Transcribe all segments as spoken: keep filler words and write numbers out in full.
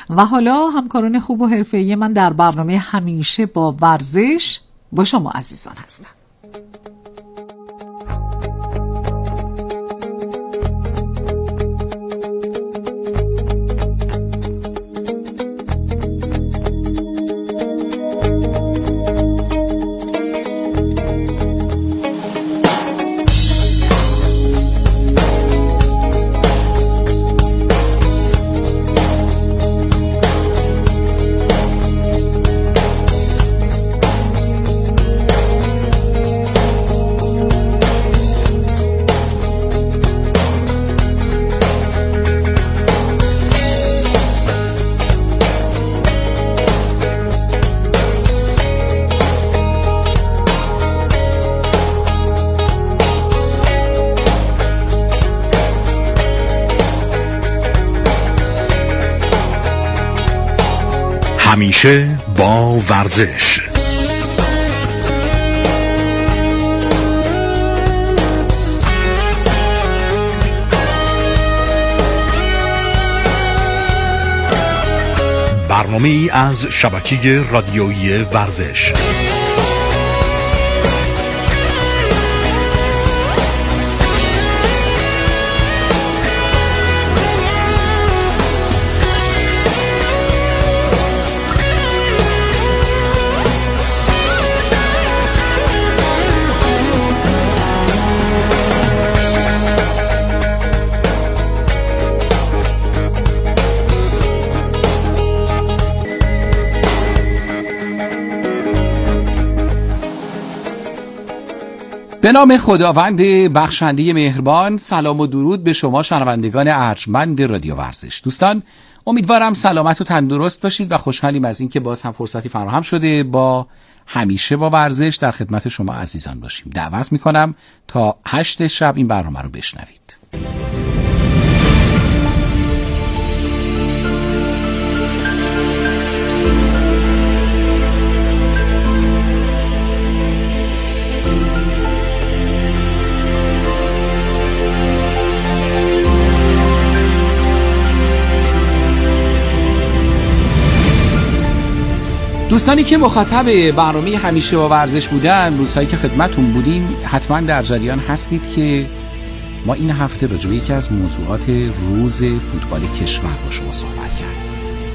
و حالا همکاران خوب و حرفه‌ای من در برنامه همیشه با ورزش با شما عزیزان هستن. همیشه با ورزش. برنامه ای از شبکه رادیویی ورزش. به نام خداوند بخشنده مهربان، سلام و درود به شما شنوندگان ارجمند رادیو ورزش. دوستان، امیدوارم سلامت و تندرست باشید و خوشحالیم از این که باز هم فرصتی فراهم شده با همیشه با ورزش در خدمت شما عزیزان باشیم. دعوت میکنم تا هشت شب این برنامه رو بشنوید. دوستانی که مخاطب برنامه همیشه با ورزش بودن، روزهایی که خدمتون بودیم، حتما در جریان هستید که ما این هفته راجع به یکی از موضوعات روز فوتبال کشور با شما صحبت کردیم.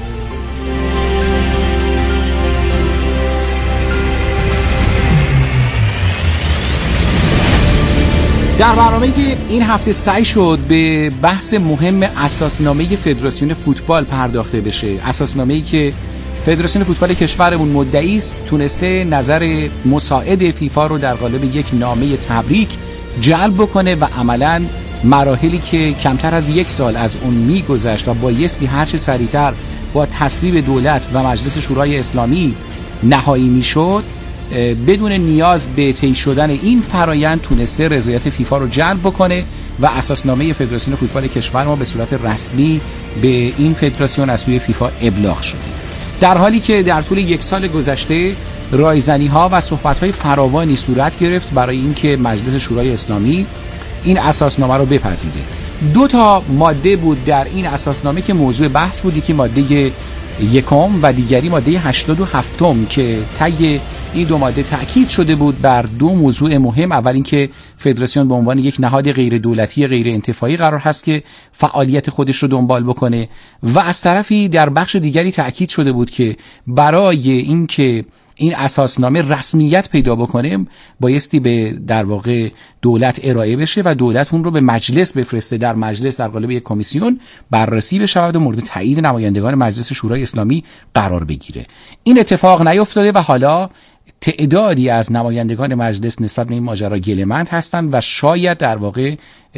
در برنامه این هفته سعی شد به بحث مهم اساسنامه فدراسیون فوتبال پرداخته بشه. اساسنامه‌ای که فدراسیون فوتبال کشورمون مدعی است تونسته نظر مساعد فیفا رو در قالب یک نامه تبریک جلب بکنه و عملاً مراحلی که کمتر از یک سال از اون میگذشت و بایستی هرچه سریعتر با تصویب دولت و مجلس شورای اسلامی نهایی میشد، بدون نیاز به طی شدن این فرایند تونسته رضایت فیفا رو جلب بکنه و اساسنامه فدراسیون فوتبال کشور ما به صورت رسمی به این فدراسیون از سوی فیفا ابلاغ شده. در حالی که در طول یک سال گذشته رایزنی‌ها و صحبت‌های فراوانی صورت گرفت برای اینکه مجلس شورای اسلامی این اساسنامه رو بپذیره. دو تا ماده بود در این اساسنامه که موضوع بحث بود، یکی ماده یکم و دیگری ماده هشتاد و هفتم که طی این دو ماده تأکید شده بود بر دو موضوع مهم. اول اینکه فدراسیون به عنوان یک نهاد غیر دولتی غیر انتفاعی قرار هست که فعالیت خودش رو دنبال بکنه و از طرفی در بخش دیگری تأکید شده بود که برای اینکه این اساسنامه رسمیت پیدا بکنه بایستی به در واقع دولت ارائه بشه و دولت اون رو به مجلس بفرسته، در مجلس در قالب یک کمیسیون بررسی بشود و مورد تایید نمایندگان مجلس شورای اسلامی قرار بگیره. این اتفاق نیفتاده و حالا تعدادی از نمایندگان مجلس نسبت به این ماجرا گله‌مند هستند و شاید در واقع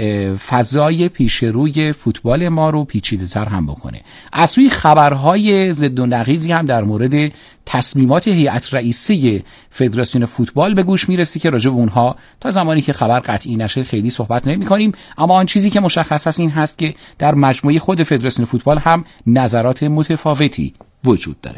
فضای پیش روی فوتبال ما رو پیچیده‌تر هم بکنه. از سوی خبرهای ضد و نقیضی هم در مورد تصمیمات هیئت رئیسه فدراسیون فوتبال به گوش میرسه که راجع به اونها تا زمانی که خبر قطعی نشه خیلی صحبت نمی‌کنیم، اما آن چیزی که مشخص است این هست که در مجموعه خود فدراسیون فوتبال هم نظرات متفاوتی وجود داره.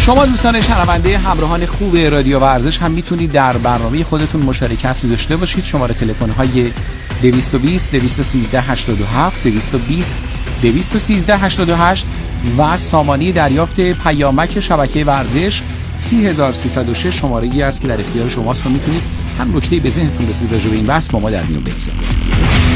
شما دوستان شنونده همراهان خوب رادیو ورزش هم میتونید در برنامه خودتون مشارکت داشته باشید. شماره تلفن های دویست و بیست دویست و سیزده هشتاد و هفت دویست و بیست دویست و سیزده هشتاد و هشت و سامانه دریافت پیامک شبکه ورزش سی هزار و سیصد و شش شماره ای است که در اختیار شماست و میتونید هم نکته به ذهنتون رسید راجع به این بحث با ما در میون بگذارید.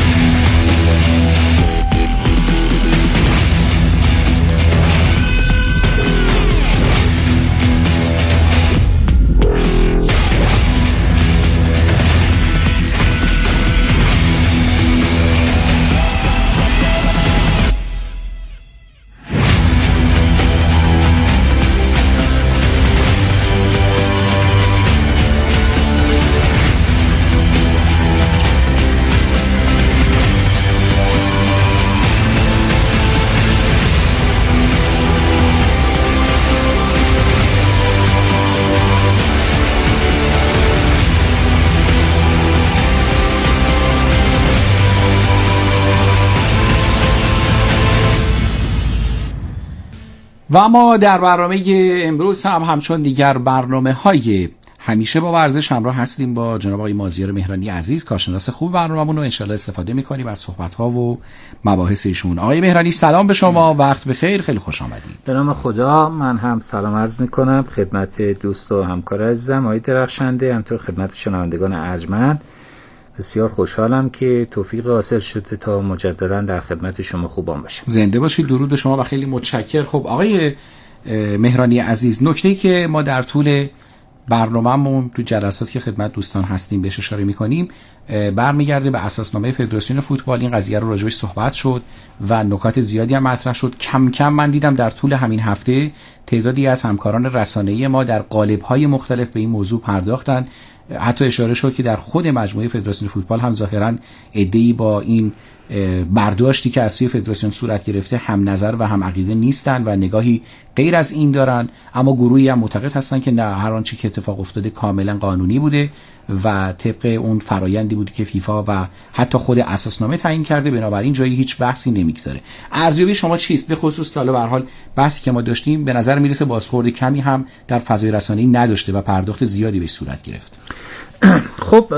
و ما در برنامه امروز هم همچون دیگر برنامه های همیشه با ورزش همراه هستیم با جناب آقای مازیار مهرانی عزیز، کارشناس خوب برنامه‌مون، و انشالله استفاده می‌کنیم از صحبت‌ها و مباحث ایشون. آقای مهرانی سلام به شما، وقت بخیر، خیلی خوش آمدید. به نام خدا، من هم سلام عرض می‌کنم خدمت دوست و همکار عزیزم آقای درخشنده، همینطور خدمت شنوندگان ارجمند. بسیار خوشحالم که توفیق حاصل شده تا مجددا در خدمت شما خوبان باشم. زنده باشید، درود به شما و خیلی متشکر. خب آقای مهرانی عزیز، نکته‌ای که ما در طول برنامه‌مون تو جلساتی که خدمت دوستان هستیم بهش اشاره می‌کنیم برمیگرده به اساسنامه فدراسیون فوتبال. این قضیه رو راجعش صحبت شد و نکات زیادی هم مطرح شد. کم کم من دیدم در طول همین هفته تعدادی از همکاران رسانه‌ای ما در قالب‌های مختلف به این موضوع پرداختن. حتی اشاره شد که در خود مجموعه فدراسیون فوتبال هم ظاهراً عده‌ای با این برداشتی که از سوی فدراسیون صورت گرفته هم نظر و هم عقیده نیستن و نگاهی غیر از این دارن، اما گروهی هم معتقد هستن که نه، هر آنچه که اتفاق افتاده کاملا قانونی بوده و طبق اون فرایندی بوده که فیفا و حتی خود اساسنامه تعیین کرده، بنابراین جایی هیچ بحثی نمیگذاره. ارزیابی شما چیست؟ به خصوص که حالا به هر حال بحثی که ما داشتیم به نظر میرسه بازخورد کمی هم در فضای رسانه‌ای نداشته و پرداخت زیادی به صورت گرفت. خب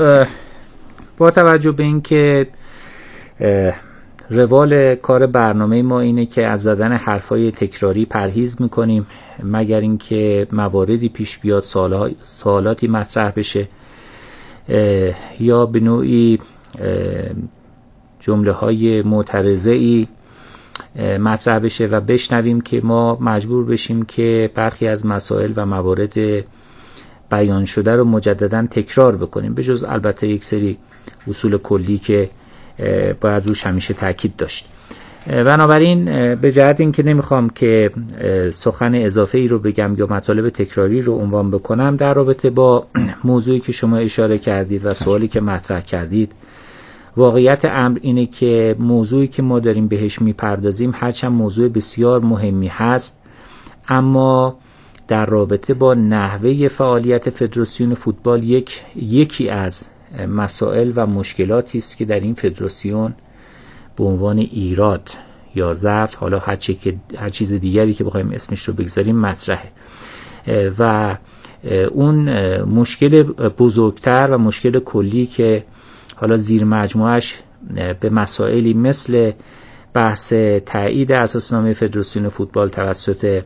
با توجه به اینکه روال کار برنامه ما اینه که از زدن حرفای تکراری پرهیز میکنیم مگر اینکه مواردی پیش بیاد، سوالاتی مطرح بشه یا به نوعی جمله های معترضه‌ای مطرح بشه و بشنویم که ما مجبور بشیم که برخی از مسائل و موارد بیان شده رو مجددا تکرار بکنیم، به جز البته یک سری اصول کلی که باید روش همیشه تاکید داشت. بنابراین به جهت این که نمیخوام که سخن اضافه ای رو بگم یا مطالب تکراری رو عنوان بکنم، در رابطه با موضوعی که شما اشاره کردید و سوالی که مطرح کردید، واقعیت امر اینه که موضوعی که ما داریم بهش میپردازیم هرچند موضوع بسیار مهمی هست، اما در رابطه با نحوه فعالیت فدراسیون فوتبال یک یکی از مسائل و مشکلاتی است که در این فدراسیون به عنوان ایراد یا ضعف، حالا هر چی که هر چیز دیگری که بخوایم اسمش رو بگذاریم مطرحه، و اون مشکل بزرگتر و مشکل کلی که حالا زیر مجموعش به مسائلی مثل بحث تایید اساسنامه فدراسیون فوتبال توسط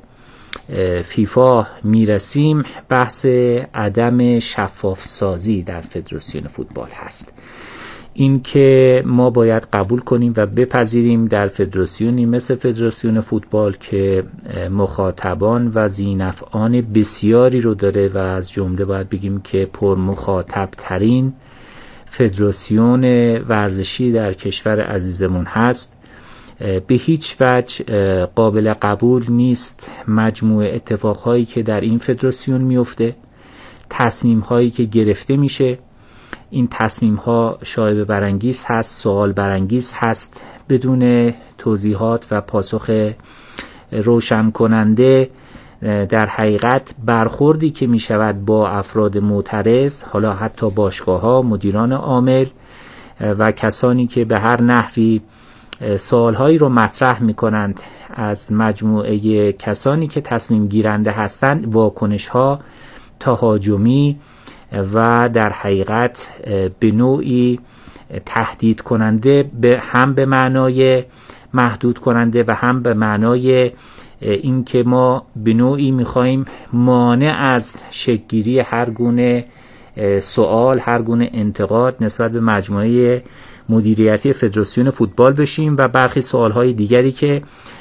فیفا میرسیم، بحث عدم شفاف سازی در فدراسیون فوتبال هست. این که ما باید قبول کنیم و بپذیریم در فدراسیونی مثل فدراسیون فوتبال که مخاطبان و ذی‌نفعان بسیاری رو داره و از جمله باید بگیم که پر مخاطب ترین فدراسیون ورزشی در کشور عزیزمون هست، به هیچ وجه قابل قبول نیست مجموع اتفاقهایی که در این فدراسیون میفته، تصمیم‌هایی که گرفته میشه. این تصمیم‌ها شایبه برانگیز هست، سوال برانگیز هست، بدون توضیحات و پاسخ روشن کننده. در حقیقت برخوردی که می شود با افراد معترض، حالا حتی باشگاه‌ها، مدیران عامل و کسانی که به هر نحوی سوالهایی رو مطرح می کنند از مجموعه کسانی که تصمیم گیرنده هستند واکنش ها تهاجمی و در حقیقت به نوعی تهدید کننده، به هم به معنای محدود کننده و هم به معنای این که ما به نوعی میخوایم مانع از شکل‌گیری هر گونه سوال، هر گونه انتقاد نسبت به مجموعه مدیریتی فدراسیون فوتبال بشیم و برخی سوالهای دیگری که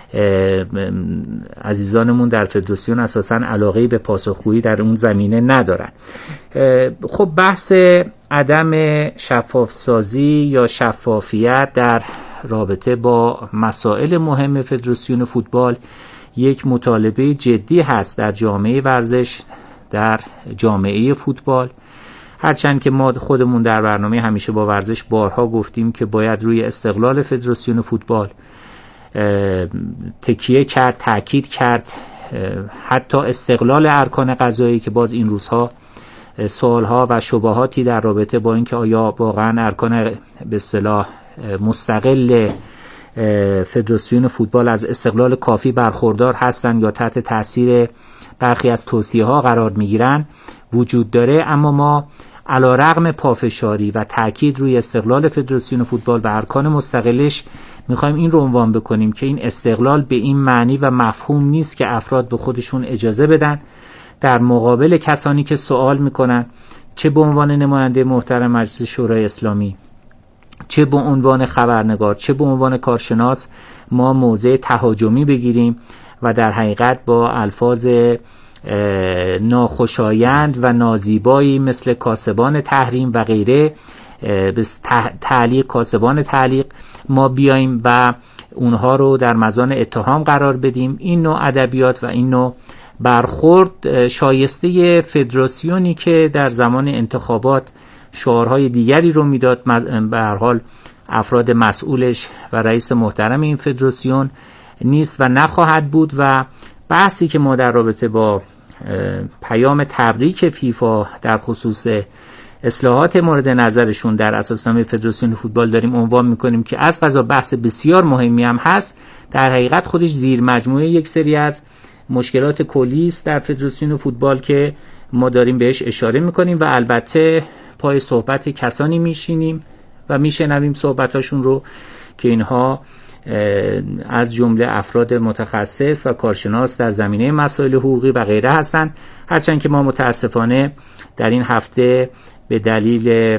عزیزانمون در فدراسیون اساساً علاقه‌ای به پاسخگویی در اون زمینه ندارن. خب بحث عدم شفاف سازی یا شفافیت در رابطه با مسائل مهم فدراسیون فوتبال یک مطالبه جدی هست در جامعه ورزش، در جامعه فوتبال. هرچند که ما خودمون در برنامه همیشه با ورزش بارها گفتیم که باید روی استقلال فدراسیون فوتبال تکیه کرد، تأکید کرد، حتی استقلال ارکان قضایی که باز این روزها سوالها و شبهاتی در رابطه با اینکه آیا واقعا ارکان به اصطلاح مستقل فدراسیون فوتبال از استقلال کافی برخوردار هستند یا تحت تاثیر برخی از توصیه ها قرار میگیرن وجود داره. اما ما علی رغم پافشاری و تاکید روی استقلال فدراسیون فوتبال و ارکان مستقلش میخوایم این رو عنوان بکنیم که این استقلال به این معنی و مفهوم نیست که افراد به خودشون اجازه بدن در مقابل کسانی که سوال میکنن، چه به عنوان نماینده محترم مجلس شورای اسلامی، چه به عنوان خبرنگار، چه به عنوان کارشناس، ما موضع تهاجمی بگیریم و در حقیقت با الفاظ ناخوشایند و نازیبایی مثل کاسبان تحریم و غیره، تعلیق کاسبان تعلیق، ما بیاییم و اونها رو در مزان اتهام قرار بدیم. این نوع ادبیات و این نوع برخورد شایسته فدراسیونی که در زمان انتخابات شعارهای دیگری رو میداد، به هر حال افراد مسئولش و رئیس محترم این فدراسیون نیست و نخواهد بود. و بحثی که ما در رابطه با پیام تبریک فیفا در خصوص اصلاحات مورد نظرشون در اساسنامه فدراسیون فوتبال داریم عنوان میکنیم که از قضا بحث بسیار مهمی هم هست، در حقیقت خودش زیر مجموعه یک سری از مشکلات کلی است در فدراسیون فوتبال که ما داریم بهش اشاره میکنیم و البته پای صحبت کسانی میشینیم و میشنویم صحبتاشون رو که اینها از جمله افراد متخصص و کارشناس در زمینه مسائل حقوقی و غیره هستند. هرچند که ما متاسفانه در این هفته به دلیل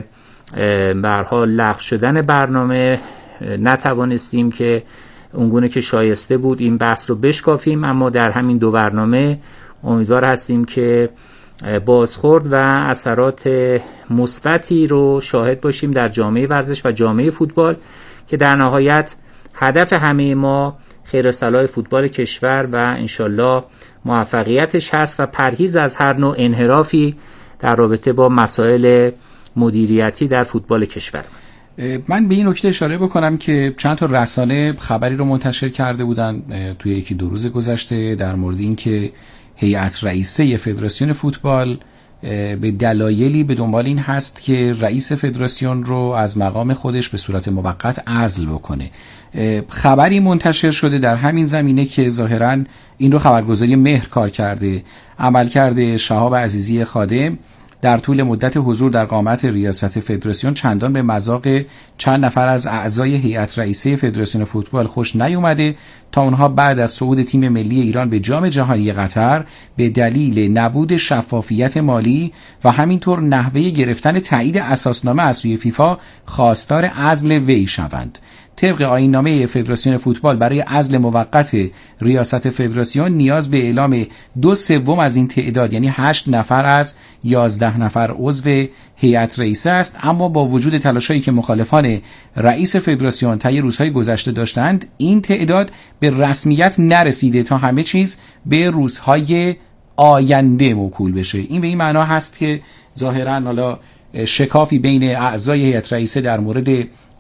به هر حال لغو شدن برنامه نتوانستیم که اونگونه که شایسته بود این بحث رو بشکافیم، اما در همین دو برنامه امیدوار هستیم که بازخورد و اثرات مثبتی رو شاهد باشیم در جامعه ورزش و جامعه فوتبال که در نهایت هدف همه ما خیر و صلاح فوتبال کشور و انشالله موفقیتش هست و پرهیز از هر نوع انحرافی در رابطه با مسائل مدیریتی در فوتبال کشور. من به این نکته اشاره بکنم که چند تا رسانه خبری رو منتشر کرده بودن توی یکی دو روز گذشته در مورد این که هیئت رئیسه فدراسیون فوتبال به دلایلی به دنبال این هست که رئیس فدراسیون رو از مقام خودش به صورت موقت عزل بکنه. خبری منتشر شده در همین زمینه که ظاهراً این رو خبرگزاری مهر کار کرده. عملکرد شهاب عزیزی خادم در طول مدت حضور در قامت ریاست فدراسیون چندان به مذاق چند نفر از اعضای هیئت رئیسه فدراسیون فوتبال خوش نیومده تا اونها بعد از صعود تیم ملی ایران به جام جهانی قطر به دلیل نبود شفافیت مالی و همینطور نحوه گرفتن تایید اساسنامه از سوی فیفا خواستار عزل وی شوند. طبق آیین‌نامه فدراسیون فوتبال برای عزل موقت ریاست فدراسیون نیاز به اعلام دو سوم از این تعداد یعنی هشت نفر از یازده نفر عضو هیئت رئیسه است. اما با وجود تلاشایی که مخالفان رئیس فدراسیون طی روزهای گذشته داشتند این تعداد به رسمیت نرسیده تا همه چیز به روزهای آینده موکول بشه. این به این معنا هست که ظاهراً حالا شکافی بین اعضای هیئت رئیسه در مورد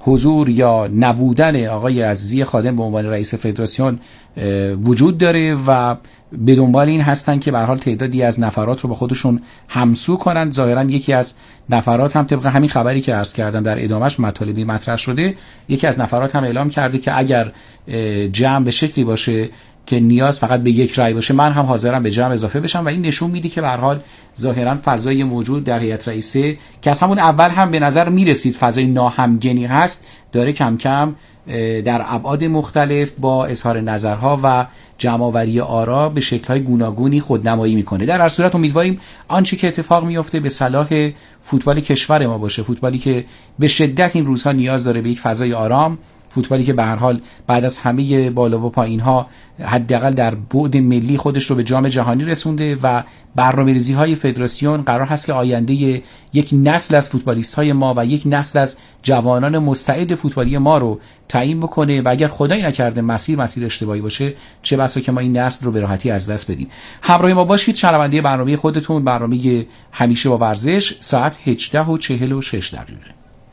حضور یا نبودن آقای عزیزی خادم به عنوان رئیس فدراسیون وجود داره و به دنبال این هستن که به هر حال تعدادی از نفرات رو با خودشون همسو کنند. ظاهرا یکی از نفرات هم طبق همین خبری که عرض کردم در ادامهش مطالبی مطرح شده، یکی از نفرات هم اعلام کرده که اگر جمع به شکلی باشه که نیاز فقط به یک رأی باشه، من هم حاضرم به جمع اضافه بشم و این نشون میده که به هر حال ظاهرا فضای موجود در هیئت رئیسه که از همون اول هم به نظر میرسید فضای ناهمگنی هست، داره کم کم در ابعاد مختلف با اظهار نظرها و جمع‌آوری آرا به شکل‌های گوناگونی خودنمایی میکنه. در هر صورت امیدواریم آنچه که اتفاق میفته به صلاح فوتبال کشور ما باشه، فوتبالی که به شدت این روزها نیاز داره به یک فضای آرام، فوتبالی که به هر حال بعد از همه بالا و پایین‌ها حداقل در بعد ملی خودش رو به جام جهانی رسونده و برنامه‌ریزی‌های فدراسیون قرار هست که آینده یک نسل از فوتبالیست‌های ما و یک نسل از جوانان مستعد فوتبالی ما رو تعیین بکنه و اگر خدایی نکرده مسیر مسیر اشتباهی باشه، چه بسا که ما این نسل رو به راحتی از دست بدیم. همراه ما باشید. شنونده برنامه خودتون، برنامه همیشه با ورزش، ساعت هجده و چهل و شش دقیقه.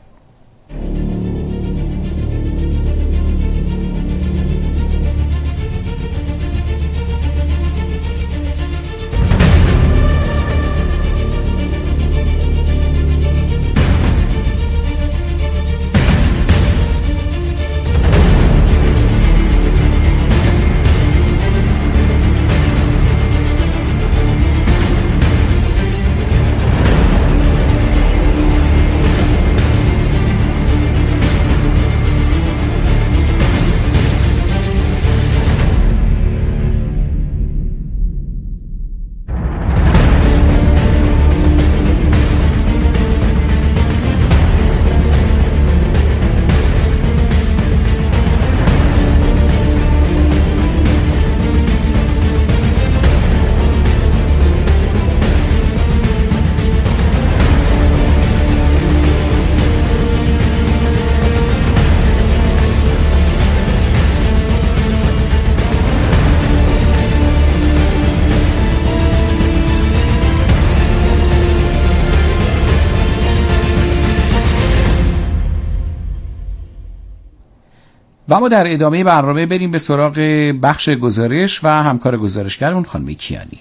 و ما در ادامه برنامه بریم به سراغ بخش گزارش و همکار گزارشگرمون خانم کیانی.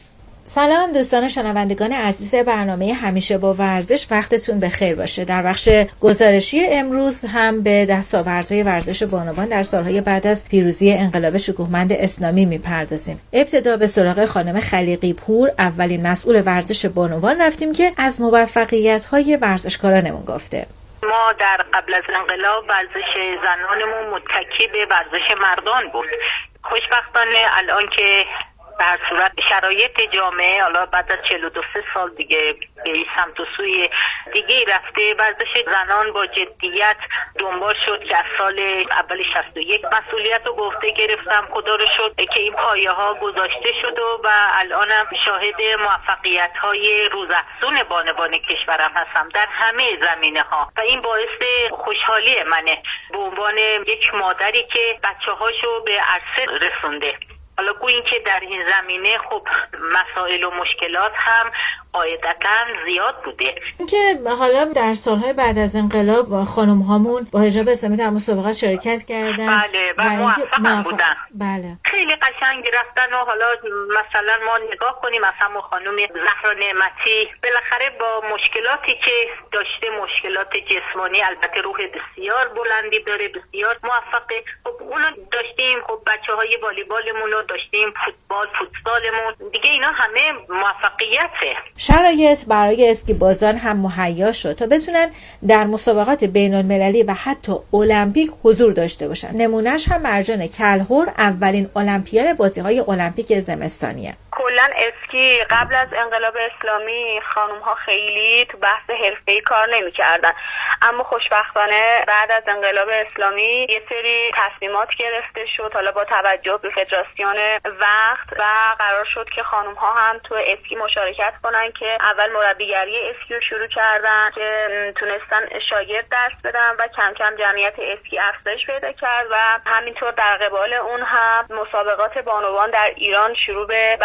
سلام دوستان شنوندگان عزیز برنامه همیشه با ورزش، وقتتون بخیر باشه. در بخش گزارشی امروز هم به دستاوردهای ورزش بانوان در سالهای بعد از پیروزی انقلاب شکوهمند اسلامی میپردازیم. ابتدا به سراغ خانم خلیقی پور، اولین مسئول ورزش بانوان، رفتیم که از موفقیت‌های ورزشکارانمون گفته. ما در قبل از انقلاب ورزش زنانمون متکی به ورزش مردان بود. خوشبختانه الان که به هر صورت شرایط جامعه حالا بعد از چهل و دو سال دیگه به سمت و سوی دیگه رفته، ورزش زنان با جدیت دنبال شد که از سال اول شصت و یک مسئولیت رو گفته گرفتم، خدا رو شکر که این پایه ها گذاشته شد و, و الانم شاهد موفقیت های روزافزون بانوان کشورم هستم در همه زمینه ها و این باعث خوشحالی منه به عنوان یک مادری که بچه هاشو به عرصه رسونده. حالا گوییم که در این زمینه خب مسائل و مشکلات هم قاعدتاً زیاد بوده. که حالا در سالهای بعد از انقلاب خانم هامون با حجاب اسلامی در مسابقات شرکت کردن. بله و موفق هم بودن. بله. خیلی قشنگ رفتن و حالا مثلا ما نگاه کنیم مثلا خانم زهرا نعمتی بالاخره با مشکلاتی که داشته، مشکلات جسمانی، البته روح بسیار بلندی داره، بسیار موفقه. خب اونو داشتیم، خب بچه‌های والیبالمون رو داشتیم، فوتبال، فوتسالمون دیگه، اینا همه موفقیته. شرایط برای اسکیبازان هم مهیا شد تا بتونن در مسابقات بین المللی و حتی المپیک حضور داشته باشن. نمونهش هم مرجان کلهر، اولین المپیاد بازی‌های المپیک زمستانیه. کلا اسکی قبل از انقلاب اسلامی خانم ها خیلی تو بحث حرفه‌ای کار نمی‌کردن، اما خوشبختانه بعد از انقلاب اسلامی یه سری تصمیمات گرفته شد، حالا با توجه به فدراسیون وقت، و قرار شد که خانم ها هم تو اسکی مشارکت کنن که اول مربیگری اسکی رو شروع کردن که تونستن شاگرد درس بدن و کم کم جمعیت اسکی افزایش پیدا کرد و همینطور در قبال اون هم مسابقات بانوان در ایران شروع به برگزاری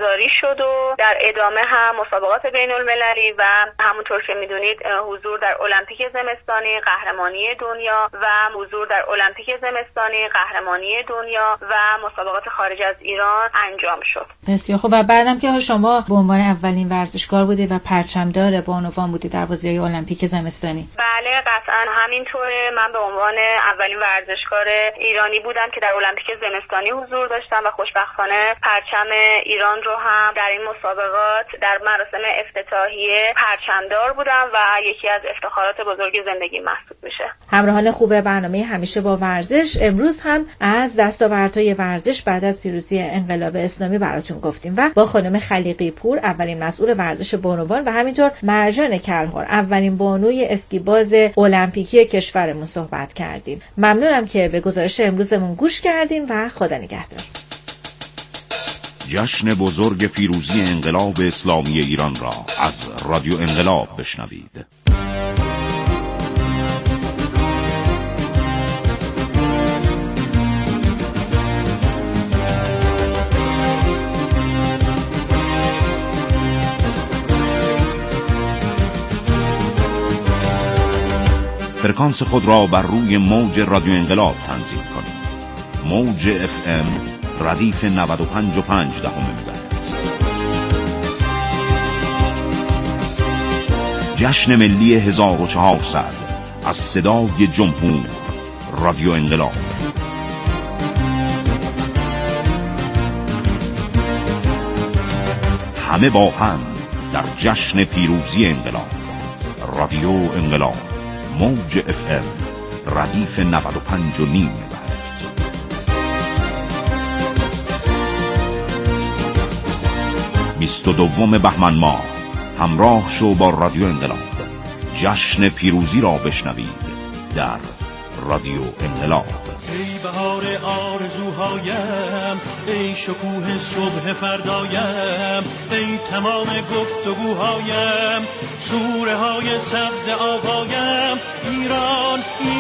برگزاری شد و در ادامه هم مسابقات بین المللی و همونطور که میدونید حضور در المپیک زمستانی قهرمانی دنیا و حضور در المپیک زمستانی قهرمانی دنیا و مسابقات خارج از ایران انجام شد. بسیار خوب. و بعدم که شما به عنوان اولین ورزشکار بودید و پرچمدار بانوان بودید در بازی‌های المپیک زمستانی. بله قطعا همینطوره. من به عنوان اولین ورزشکار ایرانی بودم که در المپیک زمستانی حضور داشتم و خوشبختانه پرچم ایران رو هم در این مسابقات در مراسم افتتاحیه پرچمدار بودم و یکی از افتخارات بزرگ زندگی محسوب میشه. همراهان خوب برنامه همیشه با ورزش، امروز هم از دستاوردهای ورزش بعد از پیروزی انقلاب اسلامی براتون گفتیم و با خانم خلیقی پور اولین مسئول ورزش بانوان و همینطور مرجان کلهر اولین بانوی اسکیباز المپیکی کشورمون صحبت کردیم. ممنونم که به گزارش امروزمون گوش کردین و خدا نگهدار. جشن بزرگ پیروزی انقلاب اسلامی ایران را از رادیو انقلاب بشنوید. فرکانس خود را بر روی موج رادیو انقلاب تنظیم کنید. موج اف ام ردیف نود و پنج و پنج دهم مگاهرتز. جشن ملی هزار و چهارصد از صدای جمهور رادیو انقلاب. همه با هم در جشن پیروزی انقلاب. رادیو انقلاب موج اف ام ردیف نود و پنج و نیم مگاهرتز. بیست و دوم بهمن ماه همراه شو با رادیو انقلاب. جشن پیروزی را بشنوید در رادیو انقلاب. ای بهار آرزوهایم، ای شکوه صبح فردایم، ای تمام گفتگوهایم، سوره های سبز آوایم، ایران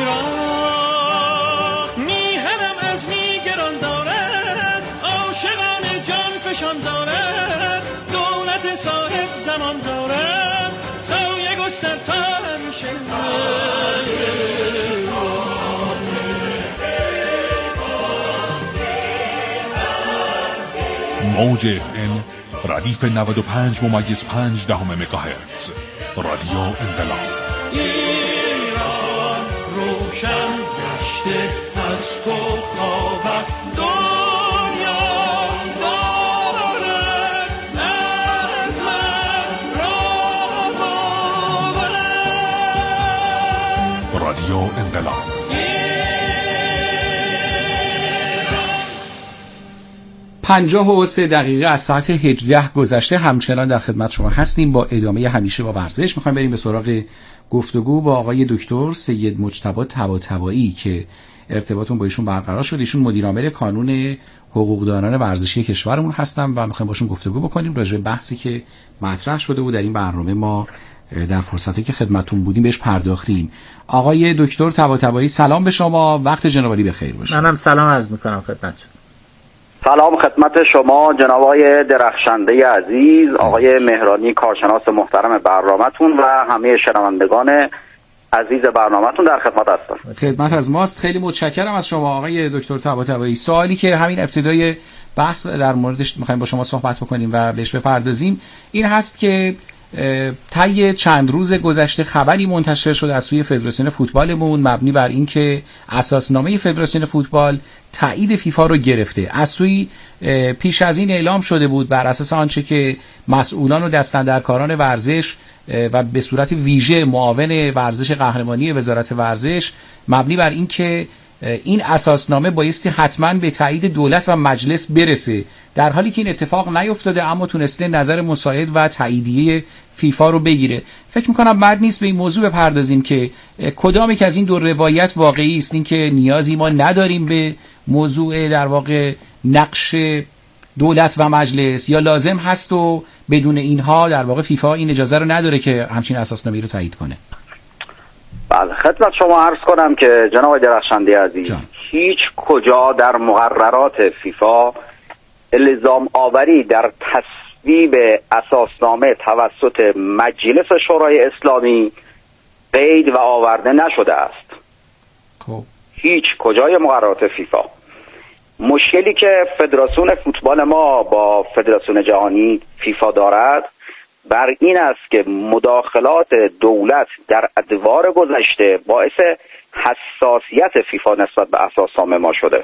ایران. میهنم از میگران دارد، عاشقان جان فشان دارد، دولت صاحب زمان دارد، سایه گستر تا همیشه. موج اف ام ردیف نود و پنج ممیز پنج دهم مگاهرتز. رادیو انقلاب. ایران روشن گشته از تو خواهد دنیا دارد از من راه باورد. رادیو انقلاب. پنجاه و سه دقیقه از ساعت هجده گذشته، همچنان در خدمت شما هستیم با ادامه همیشه با ورزش. میخوایم بریم به سراغ گفتگو با آقای دکتر سید مجتبی طباطبایی که ارتباطون با ایشون برقرار شد. ایشون مدیر عامل کانون حقوقدانان ورزشی کشورمون هستن و میخوایم باشون گفتگو بکنیم راجع به بحثی که مطرح شده بود در این برنامه. ما در فرصتی که خدمتتون بودیم بهش پرداختیم. آقای دکتر طباطبایی سلام به شما، وقت جناب عالی بخیر باشه. منم سلام عرض میکنم خدمتتون. سلام خدمت شما جناب آقای درخشنده عزیز، آقای مهرانی کارشناس محترم برنامه‌تون و همه شنوندگان عزیز برنامه‌تون در خدمت هستم. خدمت از ماست. خیلی متشکرم از شما آقای دکتر طباطبایی. سوالی که همین ابتدای بحث در موردش می‌خوایم با شما صحبت بکنیم و بهش بپردازیم این هست که طی چند روز گذشته خبری منتشر شد از سوی فدراسیون فوتبالمون مبنی بر اینکه اساسنامه فدراسیون فوتبال تایید فیفا رو گرفته. از سوی پیش از این اعلام شده بود بر اساس آنچه که مسئولان و دستاندرکاران ورزش و به صورت ویژه معاون ورزش قهرمانی وزارت ورزش مبنی بر اینکه این اساسنامه بایستی حتما به تایید دولت و مجلس برسه، در حالی که این اتفاق نیفتاده اما تونسته نظر مساعد و تاییدیه فیفا رو بگیره. فکر میکنم بد نیست به این موضوع بپردازیم که کدام یک از این دو روایت واقعی است، این که نیازی ما نداریم به موضوع در واقع نقش دولت و مجلس، یا لازم هست و بدون اینها در واقع فیفا این اجازه رو نداره که همچین اساسنامه‌ای رو تایید کنه. بله خدمت شما عرض کنم که جناب درخشنده عزیز جان. هیچ کجا در مقررات فیفا الزام آوری در تصویب اساسنامه توسط مجلس شورای اسلامی قید و آورده نشده است. خب هیچ کجای مقررات فیفا. مشکلی که فدراسیون فوتبال ما با فدراسیون جهانی فیفا دارد بر این است که مداخلات دولت در ادوار گذشته باعث حساسیت فیفا نسبت به اساسنامه ما شده.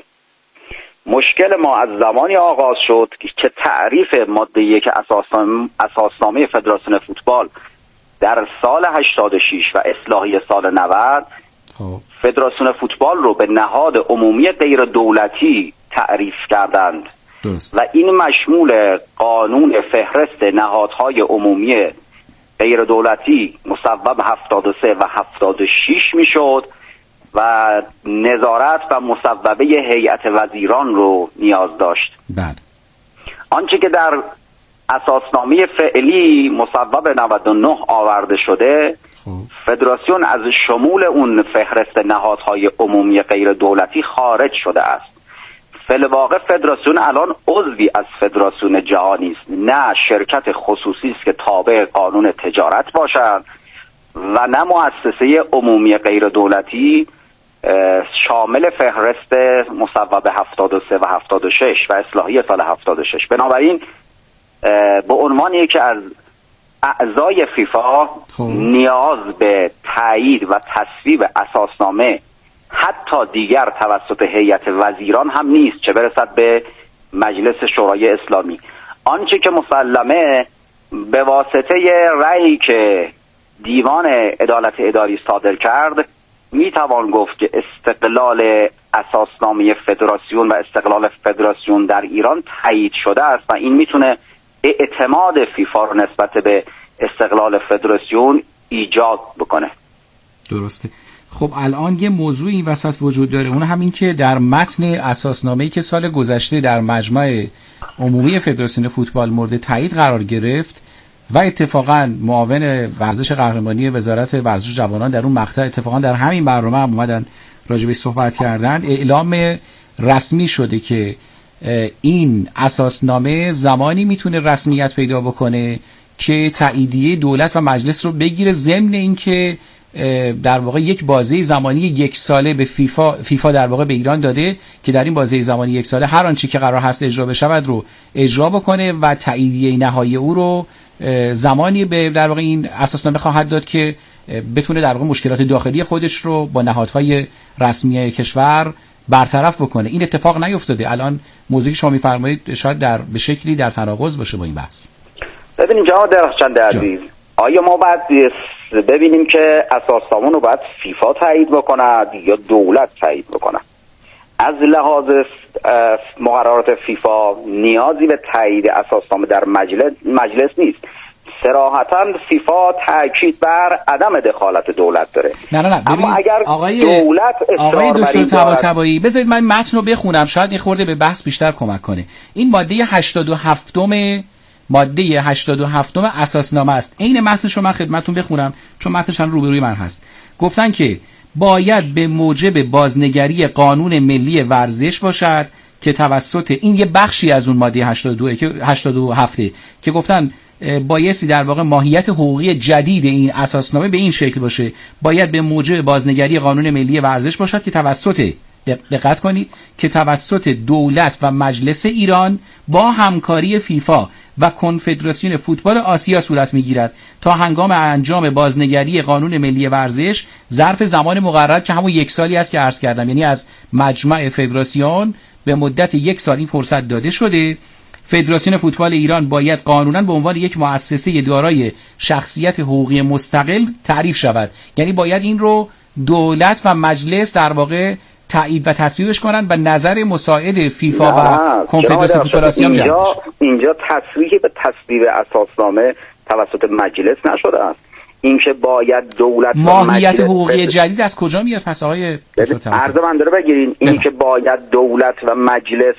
مشکل ما از زمانی آغاز شد که تعریف ماده یک اساسنامه اساسنامه فدراسیون فوتبال در سال هشتاد و شش و اصلاحی سال نود فدراسیون فوتبال رو به نهاد عمومی غیر دولتی تعریف کردند. درست. و این مشمول قانون فهرست نهادهای عمومی غیر دولتی مصوب هفتاد و سه و هفتاد و شش میشد و نظارت و مصوبه هیئت وزیران رو نیاز داشت. بله. آنچه که در اساسنامه فعلی مصوب نود و نه آورده شده فدراسیون از شمول اون فهرست نهادهای عمومی غیر دولتی خارج شده است. فی‌الواقع فدراسیون الان عضوی از فدراسیون جهانی است، نه شرکت خصوصی است که تابع قانون تجارت باشد و نه مؤسسه عمومی غیر دولتی شامل فهرست مصوب هفتاد و سه و هفتاد و شش و اصلاحی سال هفتاد و شش. بنابراین به عنوان یکی از اعضای فیفا نیاز به تایید و تصویب اساسنامه حتی دیگر توسط هیئت وزیران هم نیست، چه برسد به مجلس شورای اسلامی. آنچه که مسلمه به واسطه رأیی که دیوان عدالت اداری صادر کرد میتوان گفت که استقلال اساسنامه فدراسیون و استقلال فدراسیون در ایران تایید شده است و این میتونه اعتماد فیفا رو نسبت به استقلال فدراسیون ایجاد بکنه. درسته. خب الان یه موضوع این وسط وجود داره، اون همین که در متن اساسنامه‌ای که سال گذشته در مجمع عمومی فدراسیون فوتبال مورد تایید قرار گرفت و اتفاقا معاون ورزش قهرمانی وزارت ورزش جوانان در اون مقطع اتفاقا در همین برنامه هم اومدن راجبش صحبت کردن، اعلام رسمی شده که این اساسنامه زمانی میتونه رسمیت پیدا بکنه که تاییدیه دولت و مجلس رو بگیره، ضمن اینکه در واقع یک بازه زمانی یک ساله به فیفا فیفا در واقع به ایران داده که در این بازه زمانی یک ساله هر آنچه که قرار هست اجرا بشود رو اجرا بکنه و تاییدیه نهایی او رو زمانی به در واقع این اساسنامه خواهد داد که بتونه در واقع مشکلات داخلی خودش رو با نهادهای رسمی کشور برطرف بکنه. این اتفاق نیفتاده. الان موضوعی شما می‌فرمایید شاید در به شکلی در تناقض باشه با این بحث. ببینیم جناب درخشنده عزیز، آیا ما باید ببینیم که اساسنامه رو باید فیفا تایید بکند یا دولت تایید بکند؟ از لحاظ مقررات فیفا نیازی به تایید اساسنامه در مجلس مجلس نیست. صراحتاً فیفا تاکید بر عدم دخالت دولت داره. نه نه نه اما اگر آقای دولت آقای دکتر طباطبایی بذارید من متن رو بخونم، شاید این خورده به بحث بیشتر کمک کنه. این ماده هشتاد و هفت ماده هشتاد و هفت اساسنامه است. عین متنش رو من خدمتتون بخونم چون متنش روبروی من هست. گفتن که باید به موجب بازنگری قانون ملی ورزش باشد که توسط این یه بخشی از اون ماده هشتاد و دو که هشتاد و هفت که گفتن بایستی در واقع ماهیت حقوقی جدید این اساسنامه به این شکل باشه، باید به موجب بازنگری قانون ملی ورزش باشد که توسط دقت کنید که توسط دولت و مجلس ایران با همکاری فیفا و کنفدراسیون فوتبال آسیا صورت میگیرد تا هنگام انجام بازنگری قانون ملی ورزش ظرف زمان مقرر که همون یک سالی است که عرض کردم، یعنی از مجمع فدراسیون به مدت یک سال این فرصت داده شده. فدراسیون فوتبال ایران باید قانونا به عنوان یک مؤسسه دارای شخصیت حقوقی مستقل تعریف شود، یعنی باید این رو دولت و مجلس در واقع تایید و تصویبش کنن و نظر مساعد فیفا و کنفدراسیون فوتبال آسیا هم جمع بشه. اینجا تصریح به تصویب اساسنامه توسط مجلس نشده است. اینکه باید دولت ماهیت حقوقی جدید از کجا میاد پس آقای عرض من داره بگیرین؟ اینکه باید دولت و مجلس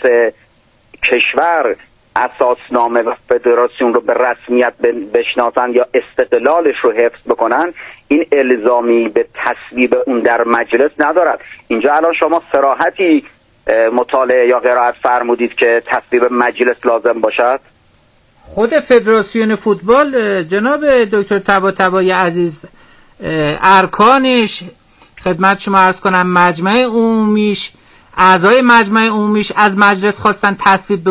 کشور اساسنامه و فدراسیون رو به رسمیت بشناسن یا استقلالش رو حفظ بکنن، این الزامی به تصویب اون در مجلس ندارد. اینجا الان شما صراحتی مطالعه یا قرائت فرمودید که تصویب مجلس لازم باشد؟ خود فدراسیون فوتبال جناب دکتر طباطبایی عزیز ارکانش خدمت شما عرض کنم مجمع عمومیش، اعضای مجمع عمومیش از مجلس خواستن تصویب